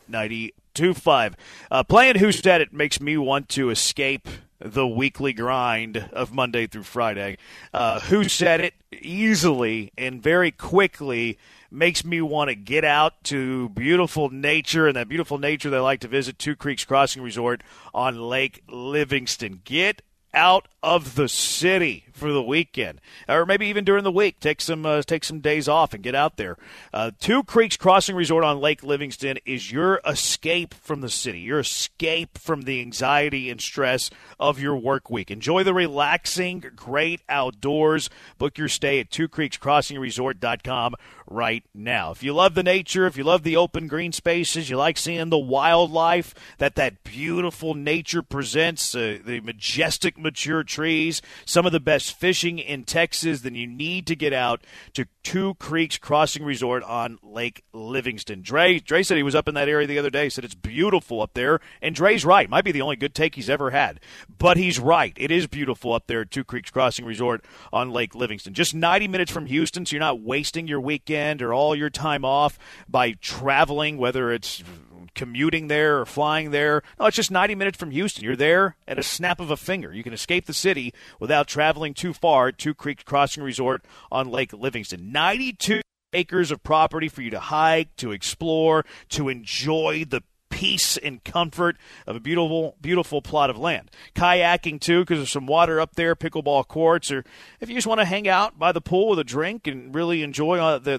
92.5. Playing Who Said It makes me want to escape the weekly grind of Monday through Friday. Who Said It easily and very quickly makes me want to get out to beautiful nature, and that beautiful nature they like to visit, Two Creeks Crossing Resort on Lake Livingston. Get out of the city for the weekend, or maybe even during the week. Take some days off and get out there. Two Creeks Crossing Resort on Lake Livingston is your escape from the city, your escape from the anxiety and stress of your work week. Enjoy the relaxing, great outdoors. Book your stay at twocreekscrossingresort.com right now. If you love the nature, if you love the open green spaces, you like seeing the wildlife that beautiful nature presents, the majestic mature trees, some of the best fishing in Texas, then you need to get out to Two Creeks Crossing Resort on Lake Livingston. Dre said he was up in that area the other day, said it's beautiful up there, and Dre's right. Might be the only good take he's ever had, but he's right. It is beautiful up there at Two Creeks Crossing Resort on Lake Livingston. Just 90 minutes from Houston, so you're not wasting your weekend or all your time off by traveling, whether it's commuting there or flying there. No, it's just 90 minutes from Houston. You're there at a snap of a finger. You can escape the city without traveling too far at Two Creeks Crossing Resort on Lake Livingston. 92 acres of property for you to hike, to explore, to enjoy the peace and comfort of a beautiful, beautiful plot of land. Kayaking, too, because there's some water up there, pickleball courts, or if you just want to hang out by the pool with a drink and really enjoy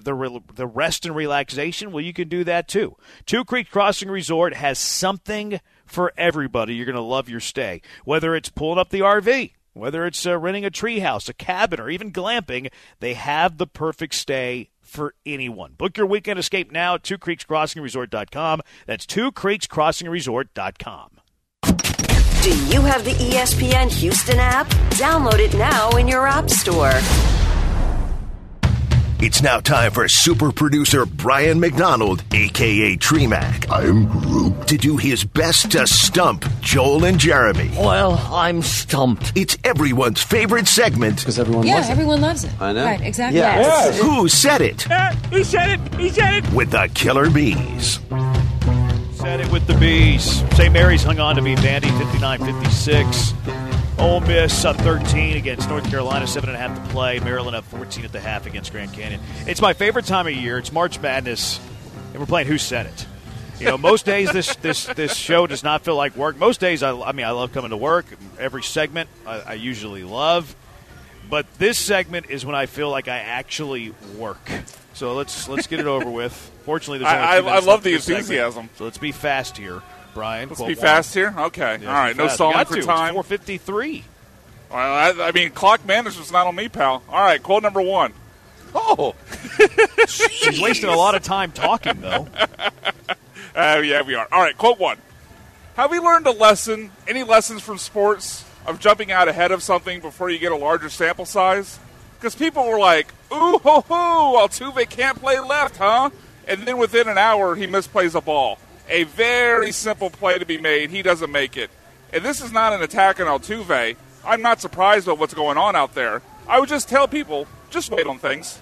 the rest and relaxation, well, you can do that, too. Two Creek Crossing Resort has something for everybody. You're going to love your stay, whether it's pulling up the RV, whether it's renting a treehouse, a cabin, or even glamping. They have the perfect stay for anyone. Book your weekend escape now at twocreekscrossingresort.com. That's twocreekscrossingresort.com. Do you have the ESPN Houston app? Download it now in your app store. It's now time for super producer Brian McDonald, a.k.a. Tremac. I'm Groot. To do his best to stump Joel and Jeremy. Well, I'm stumped. It's everyone's favorite segment. Because everyone loves it. Yeah, everyone loves it. I know. Right, exactly. Yes. Who said it? He said it. He said it. With the Killer Bees. Said it with the Bees. St. Mary's hung on to beat Vandy 59-56. Ole Miss up 13 against North Carolina, 7.5 to play. Maryland up 14 at the half against Grand Canyon. It's my favorite time of year. It's March Madness, and we're playing Who Said It. You know, most days this show does not feel like work. Most days, I love coming to work. Every segment I usually love. But this segment is when I feel like I actually work. So let's get it over with. Fortunately, there's only 2 minutes I love the left in this enthusiasm. segment. So let's be fast here, Brian. Let's be fast here? Okay. Yeah, all right, no stalling for time. It's 4:53. Well, I mean, clock management's not on me, pal. All right, quote number 1. Oh. He's wasting a lot of time talking, though. Yeah, we are. All right, quote 1. Have we learned any lessons from sports of jumping out ahead of something before you get a larger sample size? Because people were like, ooh, ho, ho, Altuve can't play left, huh? And then within an hour, he misplays a ball. A very simple play to be made. He doesn't make it. And this is not an attack on Altuve. I'm not surprised by what's going on out there. I would just tell people, just wait on things.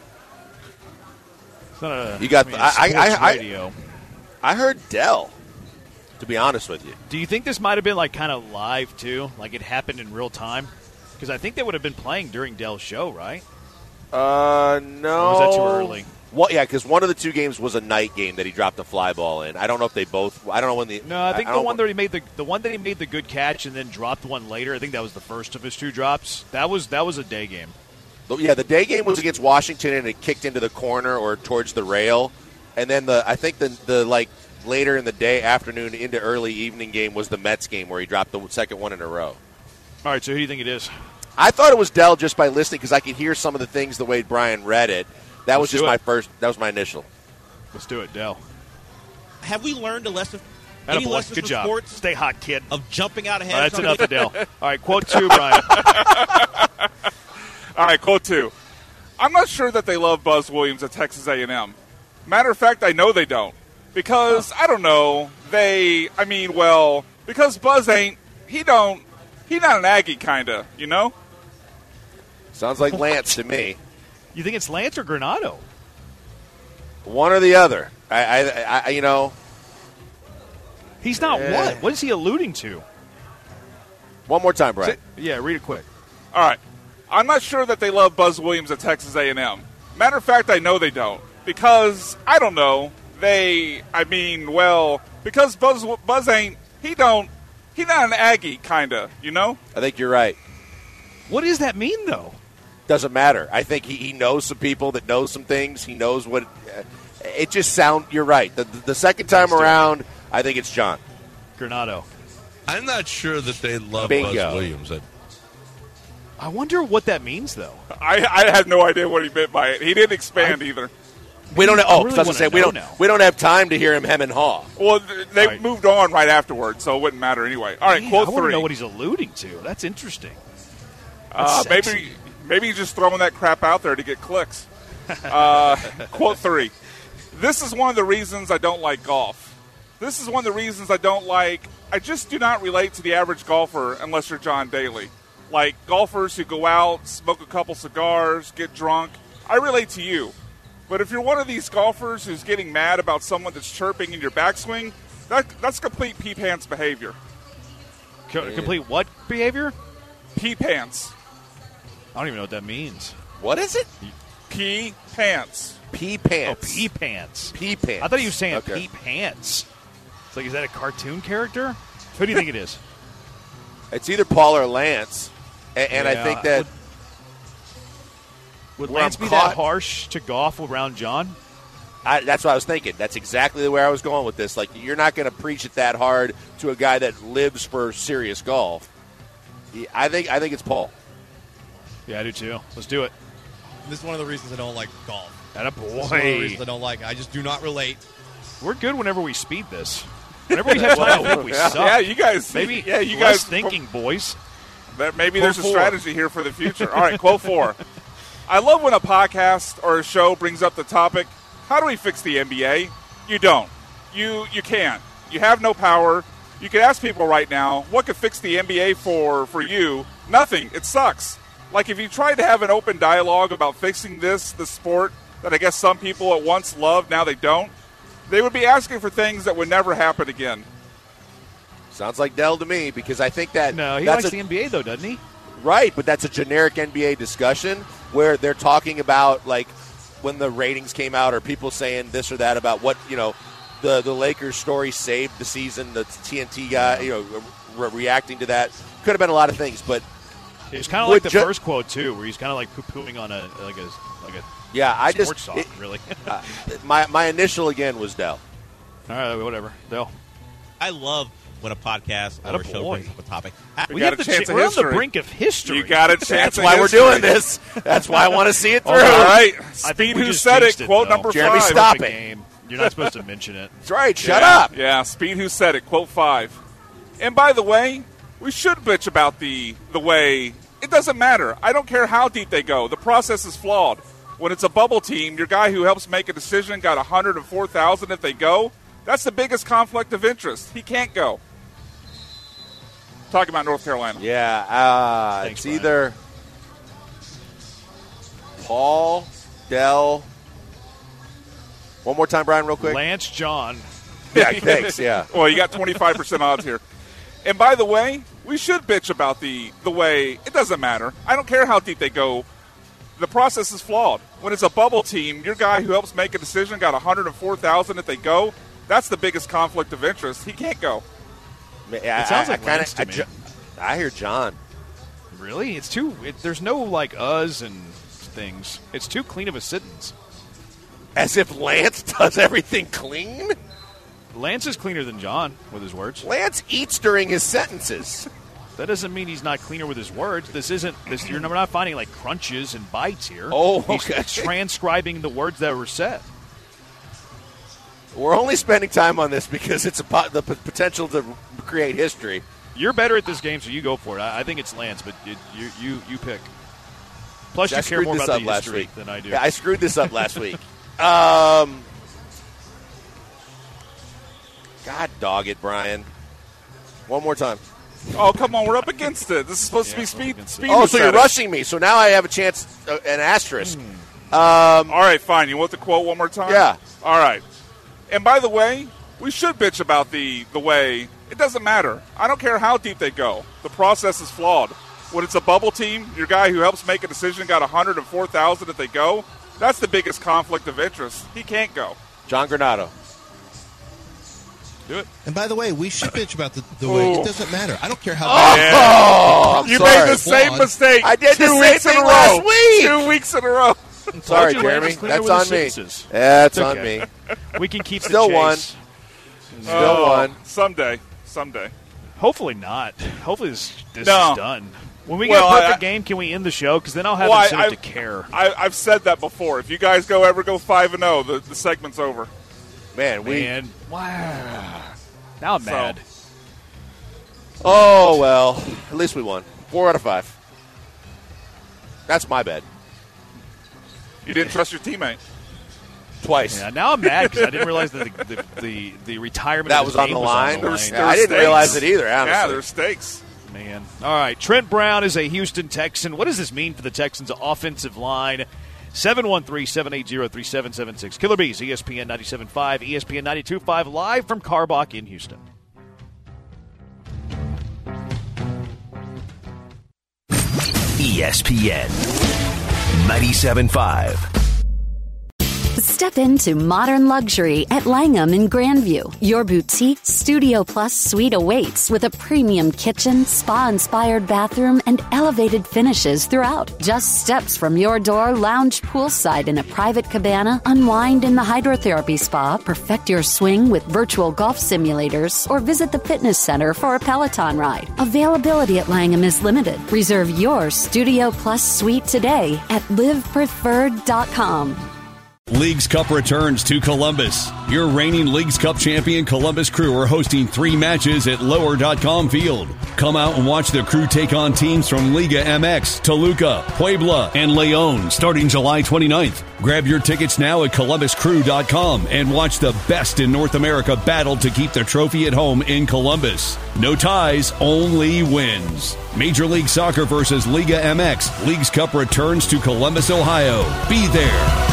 It's not a, You got radio. I heard Dell, to be honest with you. Do you think this might have been like kind of live too? Like it happened in real time? Because I think they would have been playing during Dell's show, right? No. Or was that too early? Well, yeah, because one of the 2 games was a night game that he dropped a fly ball in. I don't know if they both. I don't know when the. No, I think the one that he made the one that he made the good catch and then dropped one later. I think that was the first of his 2 drops. That was a day game. Yeah, the day game was against Washington and it kicked into the corner or towards the rail, and then I think the like later in the day, afternoon into early evening game was the Mets game where he dropped the second one in a row. All right, so who do you think it is? I thought it was Dell just by listening because I could hear some of the things the way Brian read it. That was just my first. That was my initial. Let's do it, Dell. Have we learned a lesson? Good from job. Sports Stay hot, kid. Of jumping out ahead. That's enough of Dell. All right, quote 2, Brian. All right, quote 2. I'm not sure that they love Buzz Williams at Texas A&M. Matter of fact, I know they don't. Because, I don't know, because Buzz he not an Aggie kind of, you know? Sounds like Lance to me. You think it's Lance or Granado? One or the other. I you know. He's not what? What is he alluding to? One more time, Brian. Yeah, read it quick. All right. I'm not sure that they love Buzz Williams at Texas A&M. Matter of fact, I know they don't. Because, I don't know, because Buzz he's not an Aggie, kind of, you know? I think you're right. What does that mean, though? Doesn't matter. I think he knows some people that know some things. He knows what it just sounds. You're right. The second time around, I think it's John Granado. I'm not sure that they love Bingo. Buzz Williams. I wonder what that means, though. I have no idea what he meant by it. He didn't expand either. We don't. Really we don't have time to hear him hem and haw. Well, they moved on right afterwards, so it wouldn't matter anyway. All right, quote 3. I want to know what he's alluding to. That's interesting. Maybe he's just throwing that crap out there to get clicks. Quote 3. This is one of the reasons I don't like golf. This is one of the reasons I just do not relate to the average golfer unless you're John Daly. Like golfers who go out, smoke a couple cigars, get drunk. I relate to you. But if you're one of these golfers who's getting mad about someone that's chirping in your backswing, that's complete pee pants behavior. Complete what behavior? Pee pants. I don't even know what that means. What is it? Pee pants. Pee pants. Oh, pee pants. Pee pants. I thought he was saying okay. pee pants. It's like, is that a cartoon character? Who do you think it is? It's either Paul or Lance. And I think that... Would Lance be that harsh to golf around John? That's what I was thinking. That's exactly the way I was going with this. Like, you're not going to preach it that hard to a guy that lives for serious golf. I think it's Paul. Yeah, I do too. Let's do it. This is one of the reasons I don't like golf. Attaboy. That's one of the reasons I don't like it. I just do not relate. We're good whenever we speed this. Whenever we have time, I think we suck. Yeah, you guys. Maybe you less guys thinking, boys. Maybe there's a strategy here for the future. All right, quote 4. I love when a podcast or a show brings up the topic, how do we fix the NBA? You don't. You can't. You have no power. You could ask people right now, what could fix the NBA for you? Nothing. It sucks. Like if you tried to have an open dialogue about fixing the sport that I guess some people at once loved, now they don't, they would be asking for things that would never happen again. Sounds like Dell to me, because I think that... No, he likes the NBA, though, doesn't he? Right, but that's a generic NBA discussion where they're talking about, like, when the ratings came out or people saying this or that about what, the Lakers story saved the season, the TNT guy, reacting to that. Could have been a lot of things, but... It's kind of like the first quote, too, where he's kind of like poo-pooing on a sports talk, really. My initial, again, was Dell. All right, whatever. Dell. I love when a podcast or a show brings up a topic. We're on the brink of history. You got a chance. That's why we're doing this. That's why I want to see it through. All right. Speed who said it. Quote number 5. Jeremy, stop it. You're not supposed to mention it. That's right. Shut up. Yeah, Speed who said it. Quote 5. And by the way, we should bitch about the way. It doesn't matter. I don't care how deep they go. The process is flawed. When it's a bubble team, your guy who helps make a decision got 104,000 if they go. That's the biggest conflict of interest. He can't go. Talking about North Carolina. Yeah, Thanks, it's either Paul, Dell. One more time, Brian, real quick. Lance John. Yeah, thanks, yeah. Well, you got 25% odds here. And by the way, we should bitch about the way. It doesn't matter. I don't care how deep they go. The process is flawed. When it's a bubble team, your guy who helps make a decision got 104,000 if they go. That's the biggest conflict of interest. He can't go. It sounds like Lance to me. I hear John. Really? It's too. There's no like us and things. It's too clean of a sentence. As if Lance does everything clean? Lance is cleaner than John with his words. Lance eats during his sentences. That doesn't mean he's not cleaner with his words. We're not finding like crunches and bites here. Oh, okay. He's transcribing the words that were said. We're only spending time on this because it's the potential to create history. You're better at this game, so you go for it. I think it's Lance, but you pick. Plus, you care more about the history than I do. Yeah, I screwed this up last week. God dog it, Brian. One more time. Oh, come on. We're up against it. This is supposed to be speed. Oh, so you're rushing me. So now I have a chance, an asterisk. All right, fine. You want the quote one more time? Yeah. All right. And by the way, we should bitch about the way. It doesn't matter. I don't care how deep they go. The process is flawed. When it's a bubble team, your guy who helps make a decision got 104,000 if they go. That's the biggest conflict of interest. He can't go. John Granado. Do it. And by the way, we should bitch about the way. It doesn't matter. I don't care how. You made the same mistake. I did the same thing last week. 2 weeks in a row. Sorry, Jeremy. That's on me. That's on me. We can keep still the chase. Still one. Someday. Hopefully not. Hopefully this is done. When we get a perfect game, can we end the show? Because then I'll have incentive to care. I've said that before. If you guys ever go 5-0, the segment's over. Man, wow. Now I'm mad. Oh, well, at least we won. 4 out of 5. That's my bad. You didn't trust your teammate. Twice. Yeah, now I'm mad because I didn't realize that the retirement that of was his on name the was line. on the line. I didn't realize it either, honestly. Yeah, there's stakes. Man. All right, Trent Brown is a Houston Texan. What does this mean for the Texans' offensive line? 713-780-3776. Killer Bees, ESPN 97.5, ESPN 92.5, live from Carbach in Houston. ESPN 97.5. Step into modern luxury at Langham in Grandview. Your boutique Studio Plus suite awaits with a premium kitchen, spa-inspired bathroom, and elevated finishes throughout. Just steps from your door, lounge poolside in a private cabana, unwind in the hydrotherapy spa, perfect your swing with virtual golf simulators, or visit the fitness center for a Peloton ride. Availability at Langham is limited. Reserve your Studio Plus suite today at livepreferred.com. Leagues Cup returns to Columbus. Your reigning Leagues Cup champion Columbus Crew are hosting 3 matches at Lower.com Field. Come out and watch the Crew take on teams from Liga MX, Toluca, Puebla, and León starting July 29th. Grab your tickets now at ColumbusCrew.com and watch the best in North America battle to keep the trophy at home in Columbus. No ties, only wins. Major League Soccer versus Liga MX. Leagues Cup returns to Columbus, Ohio. Be there.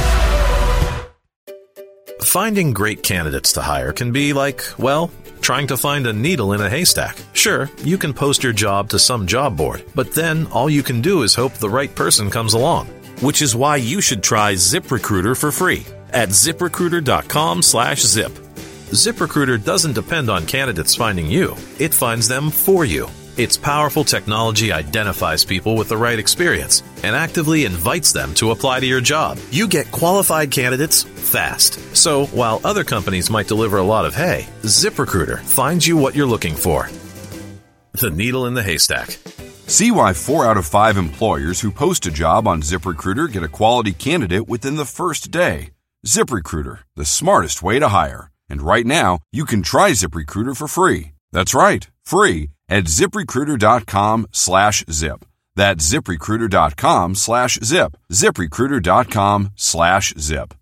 Finding great candidates to hire can be like, well, trying to find a needle in a haystack. Sure, you can post your job to some job board, but then all you can do is hope the right person comes along. Which is why you should try ZipRecruiter for free at ZipRecruiter.com/zip. ZipRecruiter doesn't depend on candidates finding you. It finds them for you. Its powerful technology identifies people with the right experience and actively invites them to apply to your job. You get qualified candidates fast. So while other companies might deliver a lot of hay, ZipRecruiter finds you what you're looking for. The needle in the haystack. See why 4 out of 5 employers who post a job on ZipRecruiter get a quality candidate within the first day. ZipRecruiter, the smartest way to hire. And right now, you can try ZipRecruiter for free. That's right, free at ZipRecruiter.com/zip. That's ZipRecruiter.com/zip. ZipRecruiter.com/zip.